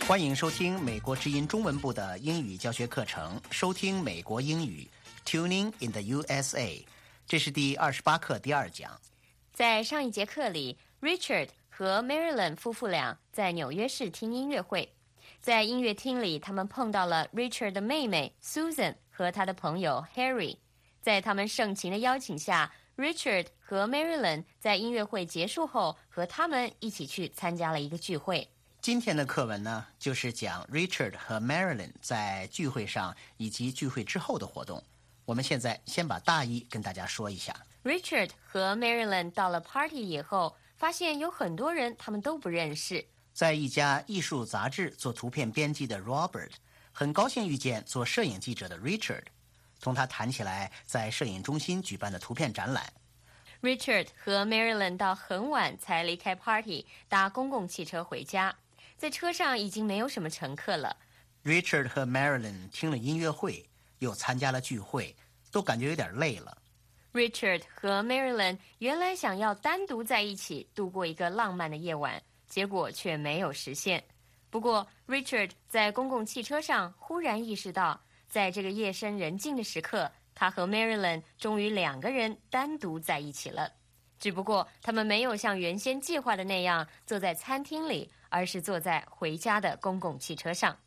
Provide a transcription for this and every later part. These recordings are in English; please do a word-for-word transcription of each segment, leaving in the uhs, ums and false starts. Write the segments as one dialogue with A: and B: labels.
A: 欢迎收听美国之音中文部的英语教学课程，收听美国英语 Tuning in the U S A， 这是第二十八课第二讲。
B: 在上一节课里 Richard 和 Marilyn 夫妇俩在纽约市听音乐会，在音乐厅里他们碰到了 Richard 的妹妹 Susan 和他的朋友 Harry。 在他们盛情的邀请下， Richard 和 Marilyn 在音乐会结束后和他们一起去参加了一个聚会。
A: 今天的课文呢，就是讲 Richard 和 Marilyn 在聚会上以及聚会之后的活动。我们现在先把大意跟大家说一下。
B: Richard 和 Marilyn 到了 party 以后，发现有很多人他们都不认识。
A: 在一家艺术杂志做图片编辑的 Robert 很高兴遇见做摄影记者的 Richard， 同他谈起来在摄影中心举办的图片展览。
B: Richard 和 Marilyn 到很晚才离开 party， 搭公共汽车回家。在车上已经没有什么乘客了。
A: Richard 和 Marilyn 听了音乐会，又参加了聚会，都感觉有点累了。
B: Richard 和 Marilyn 原来想要单独在一起度过一个浪漫的夜晚，结果却没有实现。不过 Richard 在公共汽车上忽然意识到，在这个夜深人静的时刻，他和 Marilyn 终于两个人单独在一起了。只不过他们没有像原先计划的那样坐在餐厅里，而是坐在回家的公共汽车上。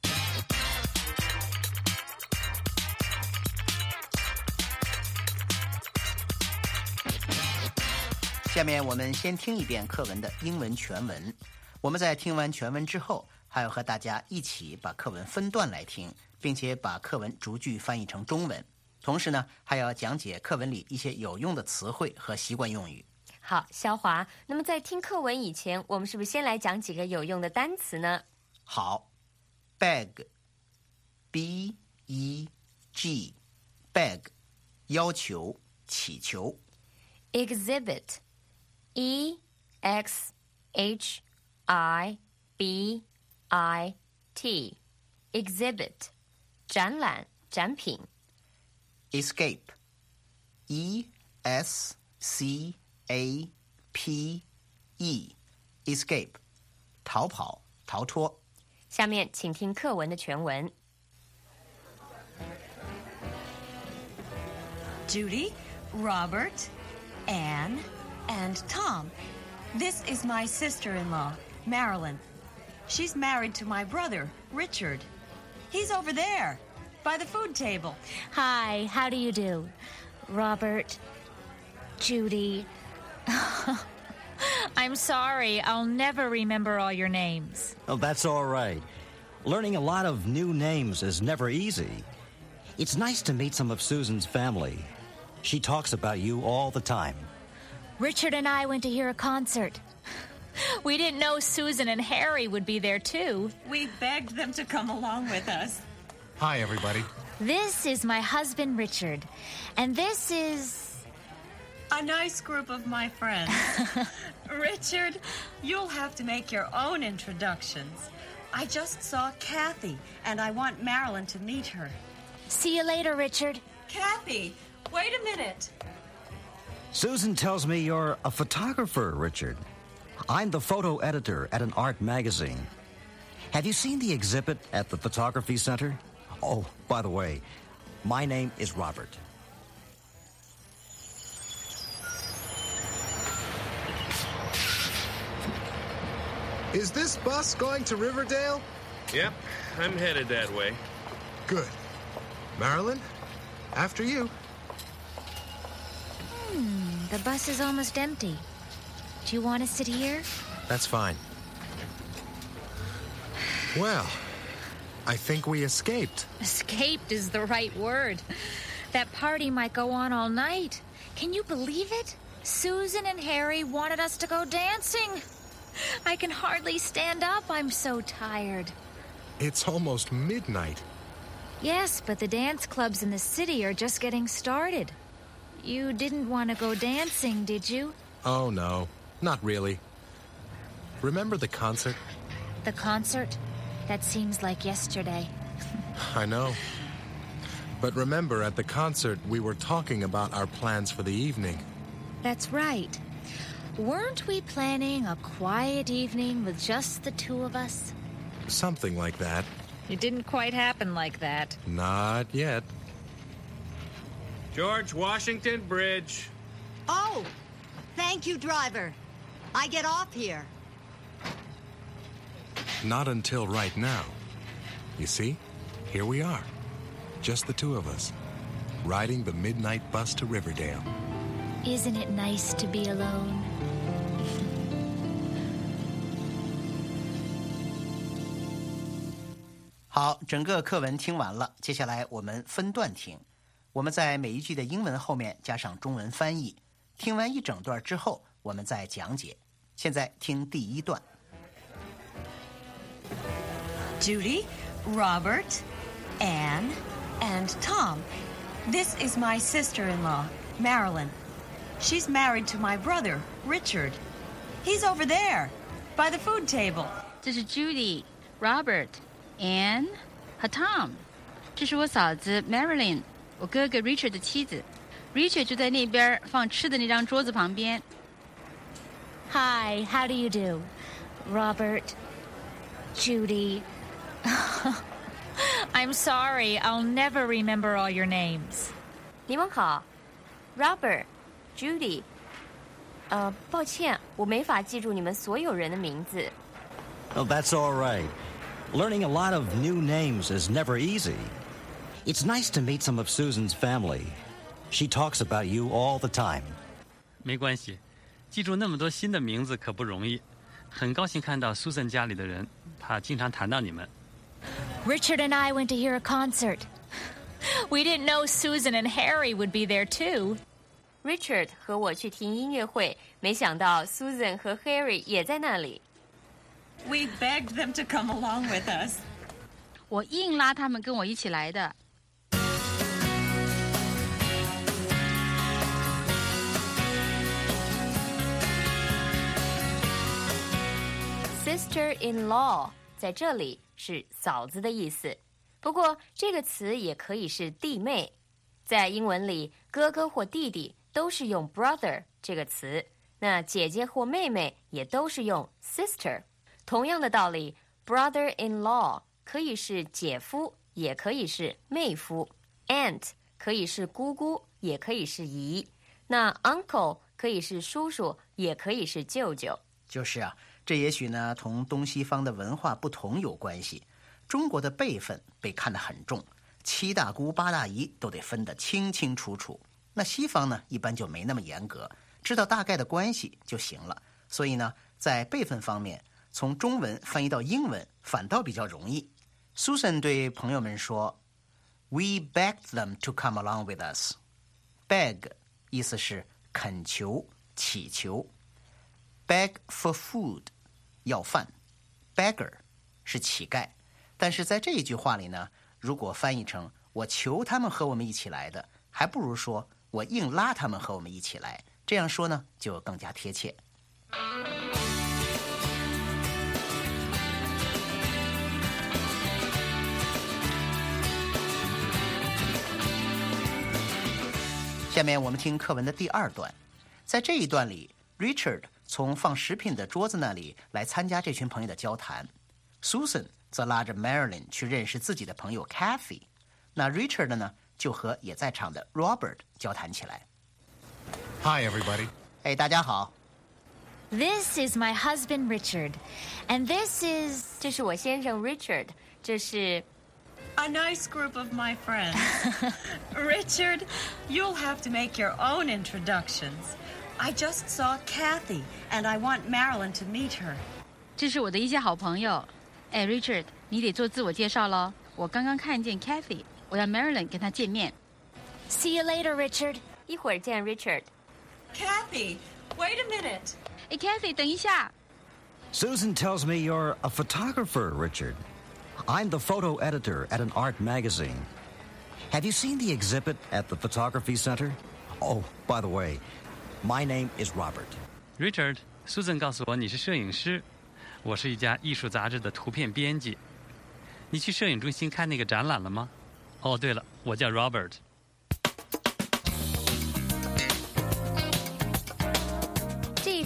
A: 下面我们先听一遍课文的英文全文。我们在听完全文之后，还要和大家一起把课文分段来听，并且把课文逐句翻译成中文。同时呢，还要讲解课文里一些有用的词汇和习惯用语。
B: 好，肖华，那么在听课文以前，我们是不是先来讲几个有用的单词呢？
A: 好， beg B E G beg 要求、祈求。
B: Exhibit E X H I B I T Exhibit 展览、展品。
A: Escape E S C A P E Escape 逃跑、逃脱。
B: 下面请听课文的全文。
C: Judy, Robert, Anne, and Tom. This is my sister-in-law, Marilyn. She's married to my brother, Richard. He's over there, by the food table.
D: Hi, how do you do? Robert, Judy. I'm sorry, I'll never remember all your names.
E: Oh, that's all right. Learning a lot of new names is never easy. It's nice to meet some of Susan's family. She talks about you all the time.
D: Richard and I went to hear a concert. We didn't know Susan and Harry would be there, too.
C: We begged them to come along with us.
F: Hi, everybody.
D: This is my husband, Richard. And this is...
C: A nice group of my friends. Richard, you'll have to make your own introductions. I just saw Kathy, and I want Marilyn to meet her.
D: See you later, Richard.
C: Kathy, wait a minute.
E: Susan tells me you're a photographer, Richard. I'm the photo editor at an art magazine. Have you seen the exhibit at the Photography Center? Oh, by the way, my name is Robert.
F: Is this bus going to Riverdale?
G: Yep, I'm headed that way.
F: Good. Marilyn, after you.
D: Hmm, the bus is almost empty. Do you want to sit here?
F: That's fine. Well, I think we escaped.
D: Escaped is the right word. That party might go on all night. Can you believe it? Susan and Harry wanted us to go dancing. I can hardly stand up. I'm so tired.
F: It's almost midnight.
D: Yes, but the dance clubs in the city are just getting started. You didn't want to go dancing, did you?
F: Oh, no. Not really. Remember the concert?
D: The concert? That seems like yesterday.
F: I know. But remember, at the concert, we were talking about our plans for the evening.
D: That's right. Weren't we planning a quiet evening with just the two of us?
F: Something like that.
D: It didn't quite happen like that.
F: Not yet.
G: George Washington Bridge.
C: Oh, thank you, driver. I get off here.
F: Not until right now. You see, here we are. Just the two of us, riding the midnight bus to Riverdale.
D: Isn't it nice to be alone?
A: 好，整个课文听完了，接下来我们分段听。我们在每一句的英文后面加上中文翻译。听完一整段之后，我们再讲解。现在听第一段。
C: Judy, Robert, Anne, and Tom. This is my sister-in-law, Marilyn. She's married to my brother, Richard. He's over there, by the food table.
H: 这是 Judy、Robert、Anne 和 Tom。这是我嫂子 Marilyn， 我哥哥 Richard 的妻子。Richard 就在那边放吃的那张桌子旁边。
D: Hi, how do you do? Robert, Judy. I'm sorry, I'll never remember all your names.
B: 你们好 ，Robert, Judy。呃，抱歉，我没法记住你们所有人的名字。
E: Oh, that's all right. Learning a lot of new names is never easy. It's nice to meet some of Susan's family. She talks about you all the time.
I: 没关系，记住那么多新的名字可不容易。很高兴看到 Susan 家里的人，她经常谈到你们。
D: Richard and I went to hear a concert. We didn't know Susan and Harry would be there too.
B: Richard 和我去听音乐会，没想到 Susan 和 Harry 也在那里。
C: We begged them to come along with us.
H: 我硬拉他们跟我一起来的。
B: Sister-in-law 在这里是嫂子的意思，不过这个词也可以是弟妹。在英文里，哥哥或弟弟都是用 brother 这个词，那姐姐或妹妹也都是用 sister。同样的道理 ，brother-in-law 可以是姐夫，也可以是妹夫 ；aunt 可以是姑姑，也可以是姨。那 uncle 可以是叔叔，也可以是舅舅。
A: 就是啊，这也许呢同东西方的文化不同有关系。中国的辈分被看得很重，七大姑八大姨都得分得清清楚楚。那西方呢，一般就没那么严格，知道大概的关系就行了。所以呢，在辈分方面，从中文翻译到英文反倒比较容易。Susan 对朋友们说 ：“We begged them to come along with us.” Beg 意思是恳求、祈求。Beg for food 要饭 ，beggar 是乞丐。但是在这一句话里呢，如果翻译成我求他们和我们一起来的，还不如说我硬拉他们和我们一起来。这样说呢，就更加贴切。下面我们听课文的第二段，在这一段里 ，Richard 从放食品的桌子那里来参加这群朋友的交谈 ，Susan 则拉着 Marilyn 去认识自己的朋友 Kathy。那 Richard 呢，就和也在场的 Robert 交谈起来。
F: Hi, everybody.
A: 哎，大家好。
D: This is my husband Richard, and this is
B: 这是我先生 Richard， 这是
C: A nice group of my friends. Richard, you'll have to make your own introductions. I just saw Kathy, and I want Marilyn to meet her.
H: 这是我的一些好朋友。哎 ，Richard， 你得做自我介绍咯。我刚刚看见 Kathy， 我要 Marilyn 跟她见面。
D: See you later, Richard.
B: 一会儿见 Richard。
C: Kathy, wait a minute.
H: 哎 ，Kathy， 等一下。
E: Susan tells me you're a photographer, Richard. I'm the photo editor at an art magazine. Have you seen the exhibit at the photography center? Oh, by the way, my name is Robert.
I: Richard, Susan 告诉我你是摄影师，我是一家艺术杂志的图片编辑。你去摄影中心看那个展览了吗？哦，对了，我叫 Robert。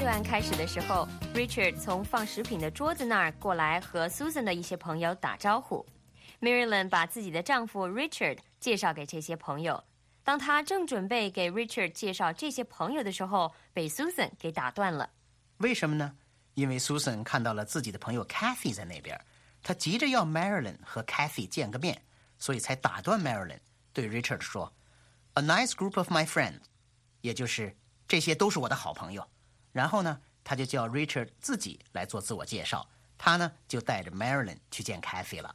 B: 段开始的时候 ，Richard 从放食品的桌子那儿过来和 Susan 的一些朋友打招呼。Marilyn 把自己的丈夫 Richard 介绍给这些朋友。当她正准备给 Richard 介绍这些朋友的时候，被 Susan 给打断了。
A: 为什么呢？因为 Susan 看到了自己的朋友 Kathy 在那边，她急着要 Marilyn 和 Kathy 见个面，所以才打断 Marilyn， 对 Richard 说 "A nice group of my friends"， 也就是这些都是我的好朋友。然后呢，他就叫 Richard 自己来做自我介绍，他呢就带着 Marilyn 去见 Kathy 了。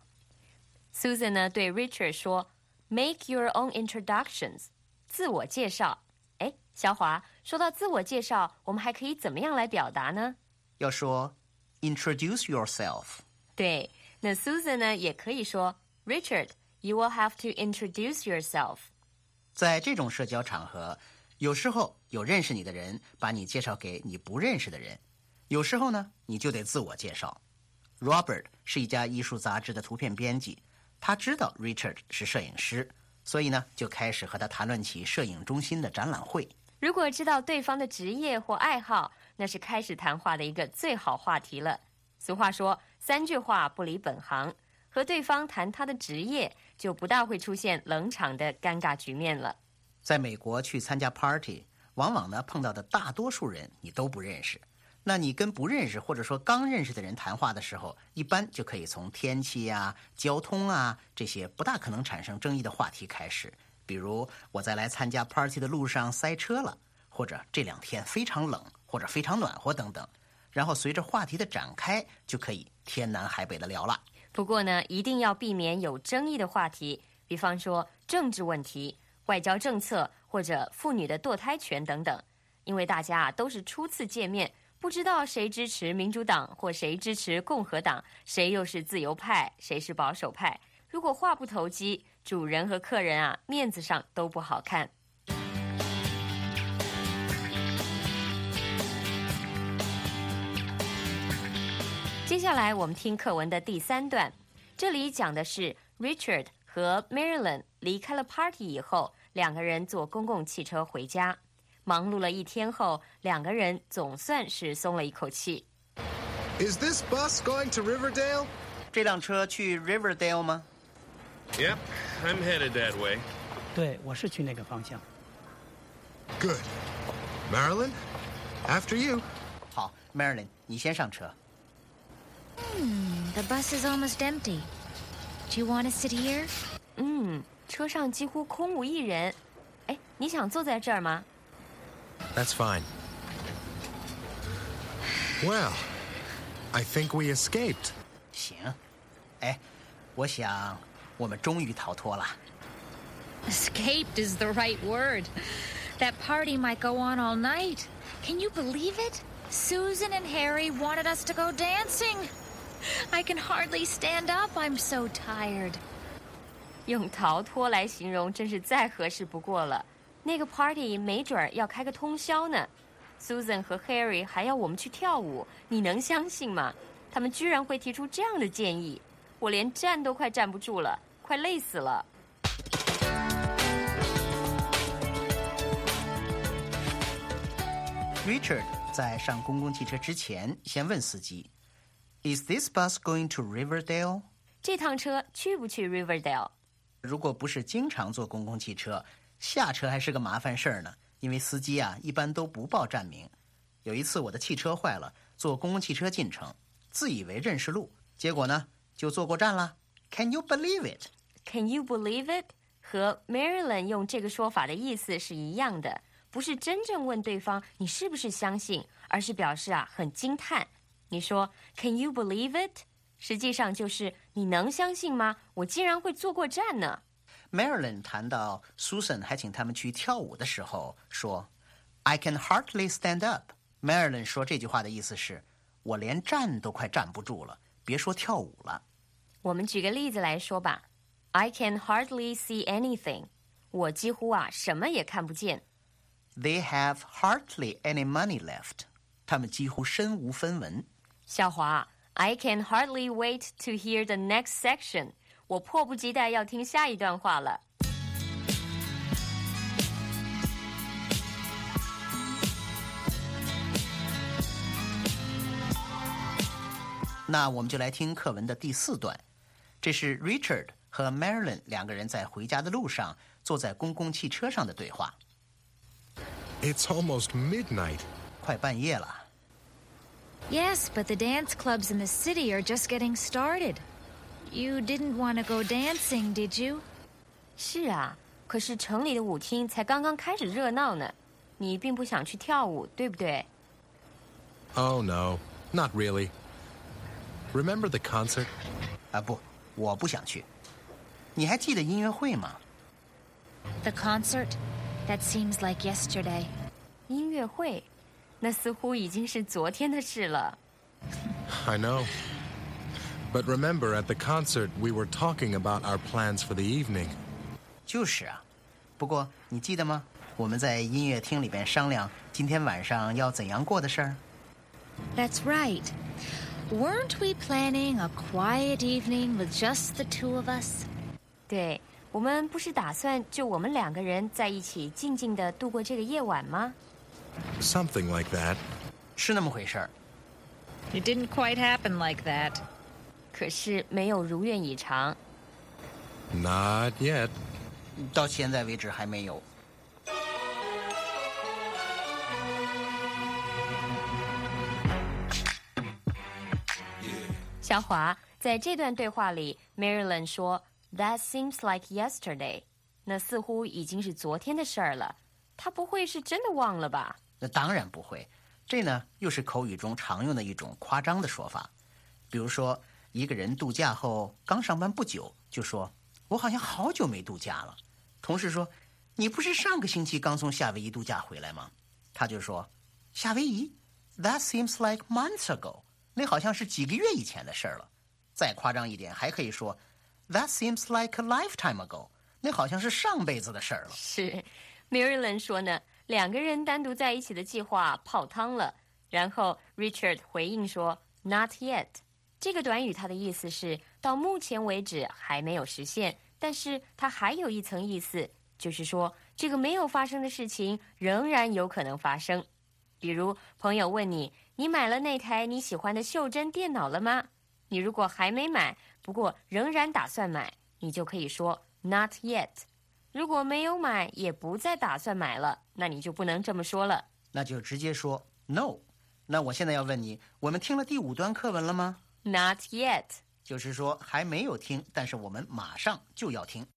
B: Susan 呢对 Richard 说 "Make your own introductions"， 自我介绍。哎，小华，说到自我介绍，我们还可以怎么样来表达呢？
A: 要说 "Introduce yourself"。
B: 对，那 Susan 呢也可以说 "Richard, you will have to introduce yourself"。
A: 在这种社交场合，有时候有认识你的人把你介绍给你不认识的人，有时候呢你就得自我介绍。Robert 是一家艺术杂志的图片编辑，他知道 Richard 是摄影师，所以呢就开始和他谈论起摄影中心的展览会。
B: 如果知道对方的职业或爱好，那是开始谈话的一个最好话题了。俗话说三句话不离本行，和对方谈他的职业，就不大会出现冷场的尴尬局面了。
A: 在美国去参加 party， 往往呢碰到的大多数人你都不认识，那你跟不认识或者说刚认识的人谈话的时候，一般就可以从天气啊、交通啊这些不大可能产生争议的话题开始，比如我在来参加 party 的路上塞车了，或者这两天非常冷或者非常暖和等等，然后随着话题的展开，就可以天南海北的聊了。
B: 不过呢，一定要避免有争议的话题，比方说政治问题、外交政策或者妇女的堕胎权等等，因为大家啊都是初次见面，不知道谁支持民主党或谁支持共和党，谁又是自由派，谁是保守派。如果话不投机，主人和客人啊面子上都不好看。接下来我们听课文的第三段，这里讲的是 Richard 和 Marilyn 离开了 party 以后，两个人坐公共汽车回家。忙碌了一天后，两个人总算是松了一口气。
F: Is this bus going to Riverdale?
A: 这辆车去 Riverdale 吗？
G: Yep, I'm headed that way.
J: 对，我是去那个方向。
F: Good. Marilyn, after you.
A: 好 Marilyn 你先上车。
D: Hmm, the bus is almost empty. Do you want to sit here?
B: 嗯，车上几乎空无一人。哎，你想坐在这儿吗？
F: That's fine. Well, I think we escaped.
A: 行，哎，我想我们终于逃脱了。
D: Escaped is the right word. That party might go on all night. Can you believe it? Susan and Harry wanted us to go dancing. I can hardly stand up. I'm so tired.
B: 用逃脱来形容真是再合适不过了。那个 party 没准儿要开个通宵呢。Susan 和 Harry 还要我们去跳舞，你能相信吗？他们居然会提出这样的建议，我连站都快站不住了，快累死了。
A: Richard 在上公共汽车之前，先问司机 "Is this bus going to Riverdale?"
B: 这趟车去不去 Riverdale？
A: 如果不是经常坐公共汽车，下车还是个麻烦事儿呢，因为司机啊一般都不报站名。有一次我的汽车坏了，坐公共汽车进城，自以为认识路，结果呢就坐过站了。Can you believe it?
B: Can you believe it? 和 Marilyn 用这个说法的意思是一样的，不是真正问对方你是不是相信，而是表示啊很惊叹。你说 Can you believe it? 实际上就是你能相信吗？我竟然会坐过站呢。
A: Marilyn 谈到 Susan 还请他们去跳舞的时候说 I can hardly stand up. Marilyn 说这句话的意思是我连站都快站不住了，别说跳舞了。
B: 我们举个例子来说吧， I can hardly see anything. 我几乎啊什么也看不见。
A: They have hardly any money left. 他们几乎身无分文。
B: 小华， I can hardly wait to hear the next section. 我迫不及待要听下一段话了。
A: 那我们就来听课文的第四段，这是 Richard 和 Marilyn 两个人在回家的路上坐在公共汽车上的对话。
F: It's almost midnight.
A: 快半夜了。
D: Yes, but the dance clubs in the city are just getting started. You didn't want to go dancing, did you?
B: 是啊，可是城里的舞厅才刚刚开始热闹呢，你并不想去跳舞，对不对？
F: Oh, no, not really. Remember the concert?
A: 啊，不，我不想去。你还记得音乐会吗？
D: The concert? That seems like yesterday.
B: 音乐会，那似乎已经是昨天的事了。
F: I know. But remember, at the concert, we were talking about our plans for the evening.
A: 就是啊，不过你记得吗？我们在音乐厅里边商量今天晚上要怎样过的事儿。
D: That's right. Weren't we planning a quiet evening with just the two of us?
B: 对，我们不是打算就我们两个人在一起静静地度过这个夜晚吗？
F: Something like that.
A: 是那么回事儿。
D: It didn't quite happen like that.
B: 可是没有如愿以偿。
F: Not yet.
A: 到现在为止还没有。
B: 小华，在这段对话里 ，Marilyn 说 "That seems like yesterday"， 那似乎已经是昨天的事儿了。他不会是真的忘了吧？
A: 那当然不会。这呢，又是口语中常用的一种夸张的说法。比如说，一个人度假后刚上班不久，就说：“我好像好久没度假了。”同事说：“你不是上个星期刚从夏威夷度假回来吗？”他就说：“夏威夷 ？That seems like months ago。”那好像是几个月以前的事儿了。再夸张一点，还可以说 "That seems like a lifetime ago"， 那好像是上辈子的事儿了。
B: 是 ，Marilyn 说呢，两个人单独在一起的计划泡汤了。然后 Richard 回应说 "Not yet"， 这个短语它的意思是到目前为止还没有实现，但是它还有一层意思，就是说这个没有发生的事情仍然有可能发生。比如朋友问你，你买了那台你喜欢的袖珍电脑了吗？你如果还没买，不过仍然打算买，你就可以说 not yet。如果没有买，也不再打算买了，那你就不能这么说了，
A: 那就直接说 no。那我现在要问你，我们听了第五段课文了吗？
B: not yet，
A: 就是说还没有听，但是我们马上就要听。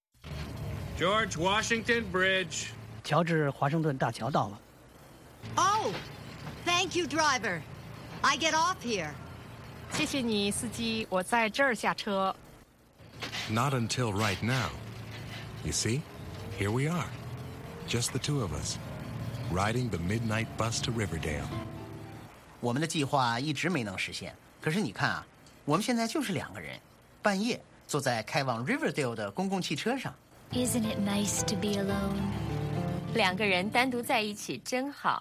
G: George Washington Bridge.
J: 乔治华盛顿大桥到了。
C: Oh, thank you, driver. I get off here.
K: 谢谢你，司机，我在这儿下车。
F: Not until right now. You see, here we are. Just the two of us, riding the midnight bus to Riverdale.
A: 我们的计划一直没能实现，可是你看啊，我们现在就是两个人，半夜坐在开往 Riverdale 的公共汽车上。
D: Isn't it nice to be alone?
B: 两个人单独在一起真好。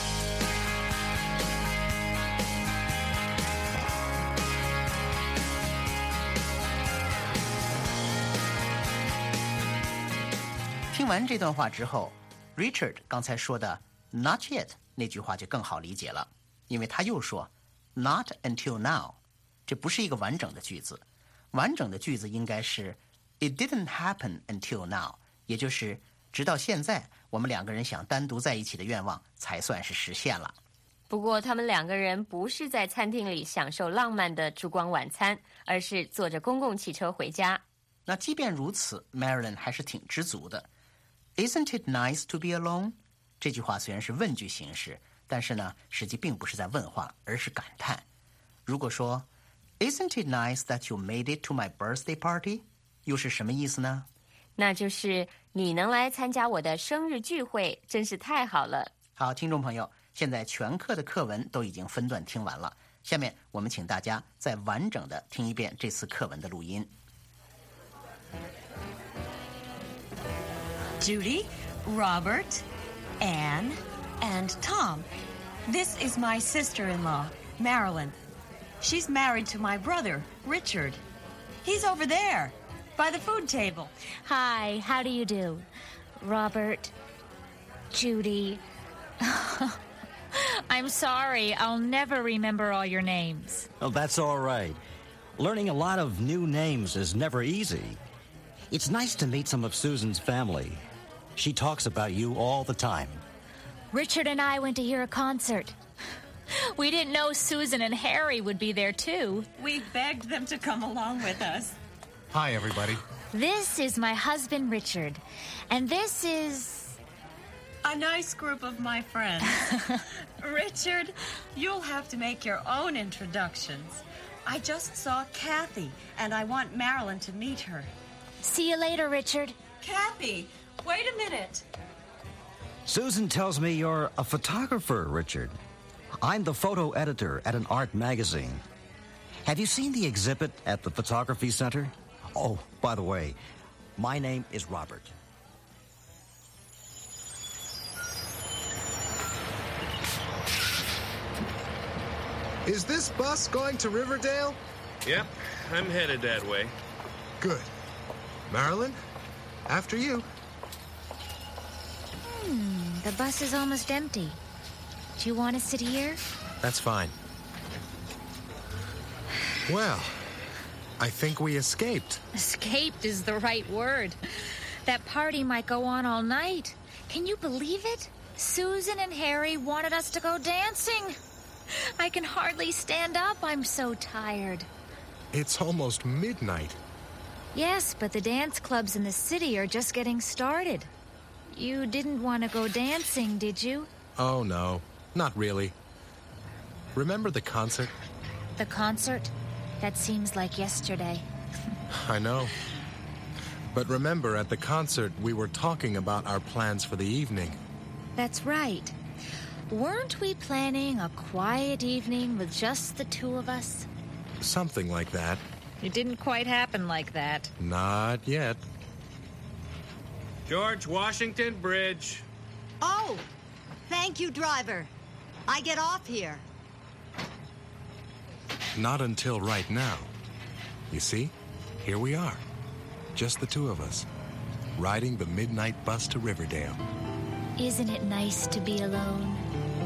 A: 听完这段话之后 ，Richard 刚才说的 "not yet" 那句话就更好理解了，因为他又说 "not until now"， 这不是一个完整的句子。完整的句子应该是 "It didn't happen until now"， 也就是直到现在，我们两个人想单独在一起的愿望才算是实现了。
B: 不过，他们两个人不是在餐厅里享受浪漫的烛光晚餐，而是坐着公共汽车回家。
A: 那即便如此 ，Marilyn 还是挺知足的。Isn't it nice to be alone？ 这句话虽然是问句形式，但是呢，实际并不是在问话，而是感叹。如果说 Isn't it nice that you made it to my birthday party？ 又是什么意思呢？
B: 那就是你能来参加我的生日聚会，真是太好了。
A: 好，听众朋友，现在全课的课文都已经分段听完了，下面我们请大家再完整的听一遍这次课文的录音。
C: Judy, Robert, Anne, and Tom. This is my sister-in-law, Marilyn. She's married to my brother, Richard. He's over there, by the food table.
D: Hi, how do you do? Robert, Judy. I'm sorry. I'll never remember all your names.
E: Oh, that's all right. Learning a lot of new names is never easy. It's nice to meet some of Susan's family. She talks about you all the time.
D: Richard and I went to hear a concert. We didn't know Susan and Harry would be there, too.
C: We begged them to come along with us.
F: Hi, everybody.
D: This is my husband, Richard. And this is...
C: a nice group of my friends. Richard, you'll have to make your own introductions. I just saw Kathy, and I want Marilyn to meet her.
D: See you later, Richard.
C: Kathy, wait a minute.
E: Susan tells me you're a photographer, Richard. I'm the photo editor at an art magazine. Have you seen the exhibit at the Photography Center? Oh, by the way, my name is Robert.
F: Is this bus going to Riverdale?
G: Yep, I'm headed that way.
F: Good. Marilyn, after you.
D: Hmm, the bus is almost empty. Do you want to sit here?
F: That's fine. Well, I think we escaped.
D: Escaped is the right word. That party might go on all night. Can you believe it? Susan and Harry wanted us to go dancing. I can hardly stand up. I'm so tired.
F: It's almost midnight.
D: Yes, but the dance clubs in the city are just getting started. You didn't want to go dancing, did you?
F: Oh, no. Not really. Remember the concert?
D: The concert? That seems like yesterday.
F: I know. But remember, at the concert, we were talking about our plans for the evening.
D: That's right. Weren't we planning a quiet evening with just the two of us?
F: Something like that.
D: It didn't quite happen like that.
F: Not yet.
G: George Washington Bridge.
L: Oh, thank you, driver. I get off here.
F: Not until right now. You see, here we are. Just the two of us, riding the midnight bus to Riverdale.
D: Isn't it nice to be alone?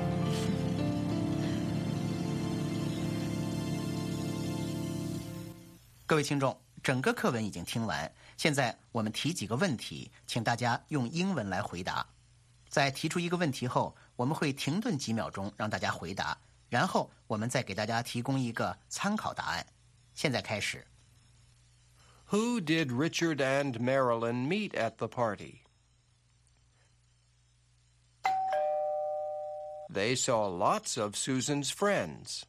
A: 各位听众，整个课文已经听完，现在我们提几个问题，请大家用英文来回答。在提出一个问题后，我们会停顿几秒钟让大家回答，然后我们再给大家提供一个参考答案。现在开始。
M: Who did Richard and Marilyn meet at the party? They saw lots of Susan's friends.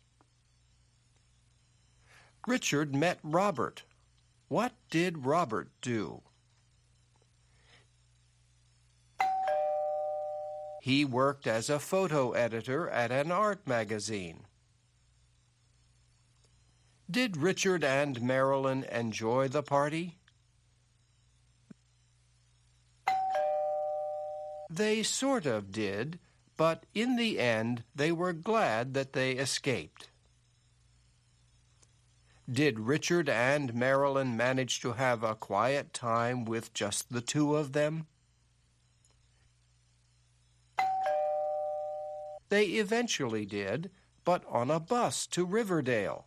M: Richard met Robert. What did Robert do? He worked as a photo editor at an art magazine. Did Richard and Marilyn enjoy the party? They sort of did, but in the end they were glad that they escaped. Did Richard and Marilyn manage to have a quiet time with just the two of them? They eventually did, but on a bus to Riverdale.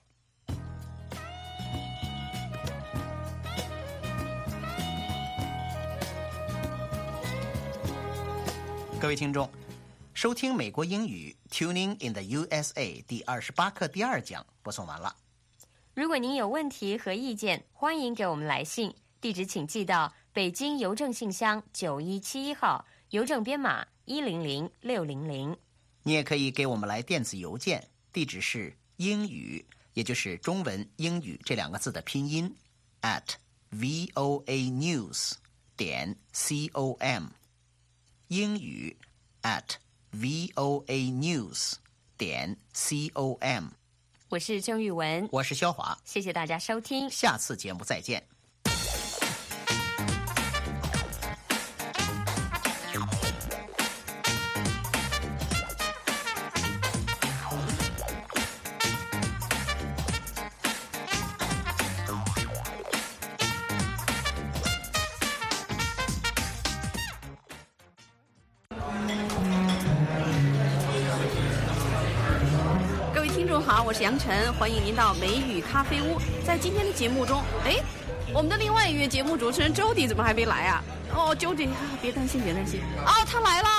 A: 各位听众，收听美国英语 Tuning in the U S A 第二十八课第二讲播送完了。
B: 如果您有问题和意见，欢迎给我们来信，地址请寄到北京邮政信箱九一七一号，邮政编码一零零六零零。
A: 你也可以给我们来电子邮件，地址是英语，也就是中文英语这两个字的拼音 at voanews 点 com， 英语 at voanews 点 com。
B: 我是郑玉文，
A: 我是肖华，
B: 谢谢大家收听，
A: 下次节目再见。
N: 好，我是杨晨，欢迎您到美语咖啡屋。在今天的节目中，哎，我们的另外一位节目主持人 Jody 怎么还没来啊？哦 ，Jody， 别担心，别担心，啊，他来了。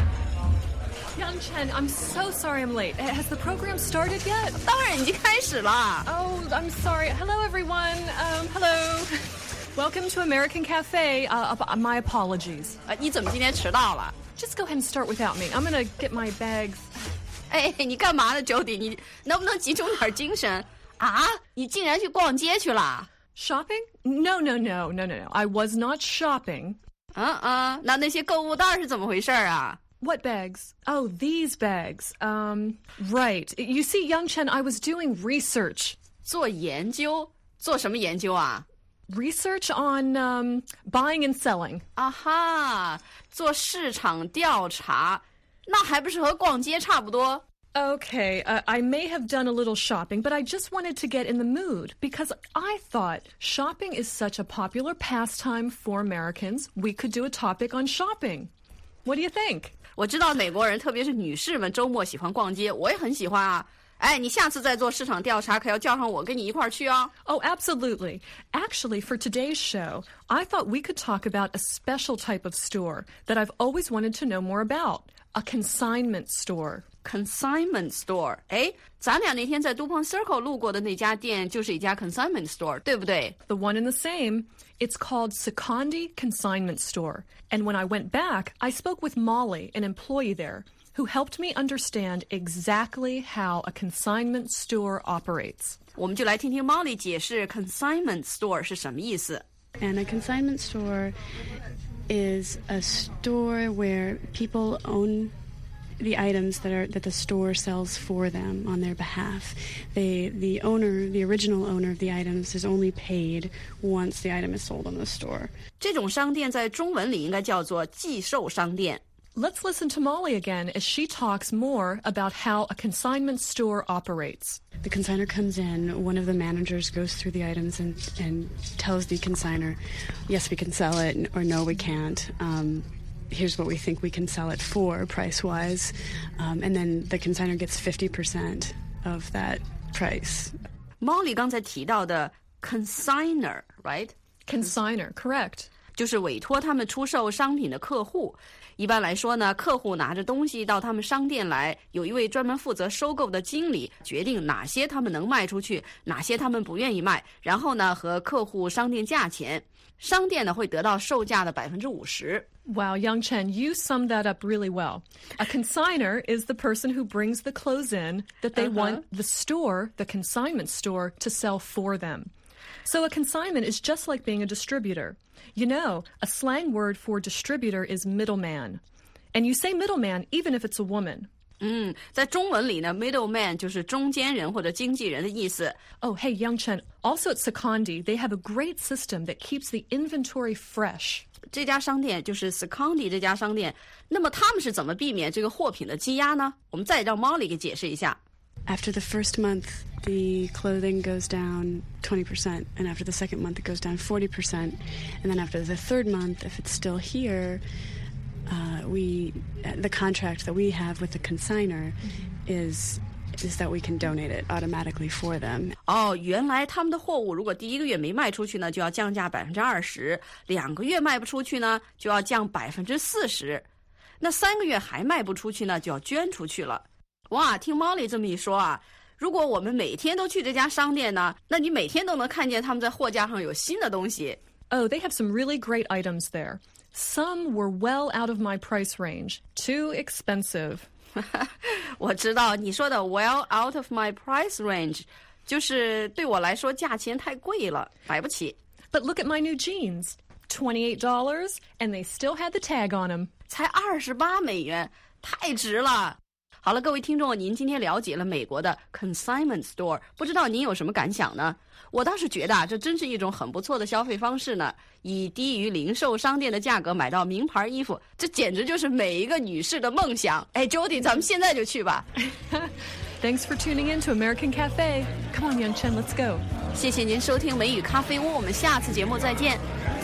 K: Young Chen, I'm so sorry I'm late. Has the program started yet?
N: 当然已经开始了。
K: Oh, I'm sorry. Hello, everyone. Um, hello. Welcome to American Cafe. Uh, my apologies.
N: 呃，你怎么今天迟到了
K: ？Just go ahead and start without me. I'm gonna get my bags.
N: 哎，你干嘛呢 ，Jody？ 你能不能集中点精神啊？你竟然去逛街去了
K: ？Shopping? No, no, no, no, no, no. I was not shopping.
N: 嗯嗯，那那些购物袋是怎么回事啊？
K: What bags? Oh, these bags. Um, right. You see, Young Chen, I was doing research.
N: 做研究？做什么研究啊？
K: Research on um, buying and selling.
N: 啊哈，做市场调查，那还不是和逛街差不多？
K: Okay, uh, I may have done a little shopping, but I just wanted to get in the mood because I thought shopping is such a popular pastime for Americans. We could do a topic on shopping. What do you think?
N: 我知道美国人，特别是女士们，周末喜欢逛街，我也很喜欢啊。哎，你下次再做市场调查，可要叫上我跟你一块儿去哦。
K: Oh, absolutely. Actually, for today's show, I thought we could talk about a special type of store that I've always wanted to know more about, a consignment store.
N: Consignment store. 哎，咱俩那天在 Dupont Circle 路过的那家店就是一家 consignment store, 对不对？
K: The one and the same. It's called Secondi Consignment Store. And when I went back, I spoke with Molly, an employee there, who helped me understand exactly how a consignment store operates.
N: 我们就来听听 Molly 解释 consignment store 是什么意思。
O: And a consignment store is a store where people own the items that are that the store sells for them on their behalf. They the owner, the original owner of the items is only paid once the item is sold on the store.
N: 这种商店在中文里应该叫做寄售商店。
K: Let's listen to Molly again as she talks more about how a consignment store operates.
O: The consignor comes in, one of the managers goes through the items and, and tells the consignor, yes, we can sell it, or no, we can't. Um, here's what we think we can sell it for price-wise. Um, and then the consignor gets fifty percent of that price.
N: Molly 刚才提到的 consignor, right?
K: Consignor, correct.
N: 就是委托他们出售商品的客户。一般来说呢，客户拿着东西到他们商店来，有一位专门负责收购的经理决定哪些他们能卖出去，哪些他们不愿意卖，然后呢和客户商店价钱。商店呢会得到售价的 百分之五十。
K: Wow, Young Chen, you summed that up really well. A consignor is the person who brings the clothes in that they uh-huh. want the store, the consignment store, to sell for them. So a consignment is just like being a distributor. You know, a slang word for distributor is middleman. And you say middleman even if it's a woman.
N: 嗯，在中文里呢 middleman 就是中间人或者经纪人的意思。
K: Oh, hey, Young Chen, also at Secondi, they have a great system that keeps the inventory fresh.
N: 这家商店就是 Secondi 这家商店，那么他们是怎么避免这个货品的积压呢？我们再让 Molly 给解释一下。
O: After the first month, the clothing goes down twenty percent, and after the second month, it goes down forty percent, and then after the third month, if it's still here, uh, we the contract that we have with the consignor is is that we can donate it automatically for them.
N: 哦，原来他们的货物如果第一个月没卖出去呢，就要降价百分之二十；两个月卖不出去呢，就要降百分之四十；那三个月还卖不出去呢，就要捐出去了。哇，听 Molly 这么一说啊，如果我们每天都去这家商店呢，那你每天都能看见他们在货架上有新的东西。
K: Oh, they have some really great items there. Some were well out of my price range. Too expensive.
N: 我知道你说的 well out of my price range 就是对我来说价钱太贵了，买不起。
K: But look at my new jeans. twenty-eight dollars and they still had the tag on them.
N: 才二十八美元，太值了。好了，各位听众，您今天了解了美国的 consignment store， 不知道您有什么感想呢？我倒是觉得啊，这真是一种很不错的消费方式呢。以低于零售商店的价格买到名牌衣服，这简直就是每一个女士的梦想。哎 ，Jody， 咱们现在就去吧。
K: Thanks for tuning in to American Cafe. Come on, Young Chen, let's go.
N: 谢谢您收听美语咖啡屋，我们下次节目再见。